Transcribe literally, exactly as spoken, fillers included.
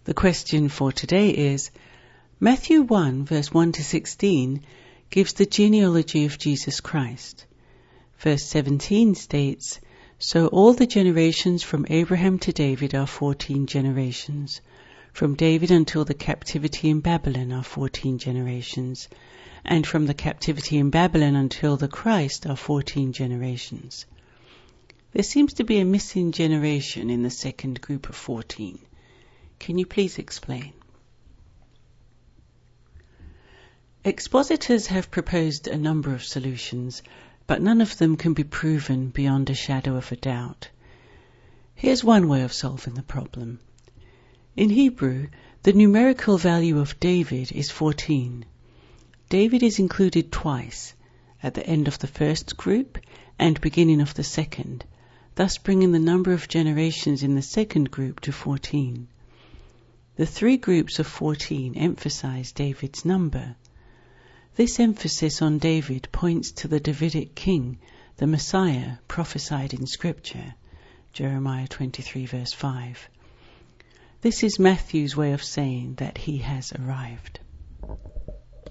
The question for today is, Matthew one verse one to sixteen gives the genealogy of Jesus Christ. Verse seventeen states, "So all the generations from Abraham to David are fourteen generations. From David until the captivity in Babylon are fourteen generations. And from the captivity in Babylon until the Christ are fourteen generations." There seems to be a missing generation in the second group of fourteen. Can you please explain? Expositors have proposed a number of solutions, but none of them can be proven beyond a shadow of a doubt. Here's one way of solving the problem. In Hebrew, the numerical value of David is fourteen. David is included twice, at the end of the first group and beginning of the second, thus bringing the number of generations in the second group to fourteen. The three groups of fourteen emphasize David's number. This emphasis on David points to the Davidic king, the Messiah, prophesied in Scripture, Jeremiah twenty-three verse five. This is Matthew's way of saying that he has arrived.